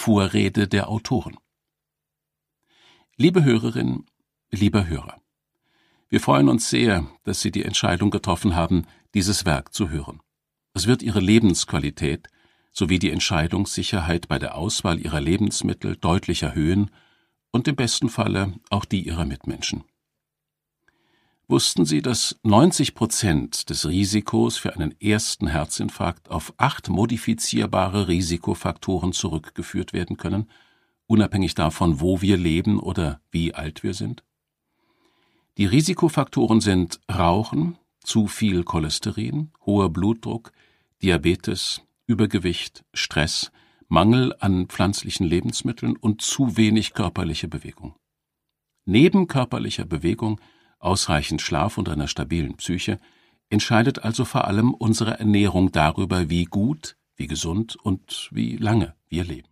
Vorrede der Autoren. Liebe Hörerin, lieber Hörer, wir freuen uns sehr, dass Sie die Entscheidung getroffen haben, dieses Werk zu hören. Es wird Ihre Lebensqualität sowie die Entscheidungssicherheit bei der Auswahl Ihrer Lebensmittel deutlich erhöhen und im besten Falle auch die Ihrer Mitmenschen. Wussten Sie, dass 90% des Risikos für einen ersten Herzinfarkt auf 8 modifizierbare Risikofaktoren zurückgeführt werden können, unabhängig davon, wo wir leben oder wie alt wir sind? Die Risikofaktoren sind Rauchen, zu viel Cholesterin, hoher Blutdruck, Diabetes, Übergewicht, Stress, Mangel an pflanzlichen Lebensmitteln und zu wenig körperliche Bewegung. Neben körperlicher Bewegung, ausreichend Schlaf und einer stabilen Psyche entscheidet also vor allem unsere Ernährung darüber, wie gut, wie gesund und wie lange wir leben.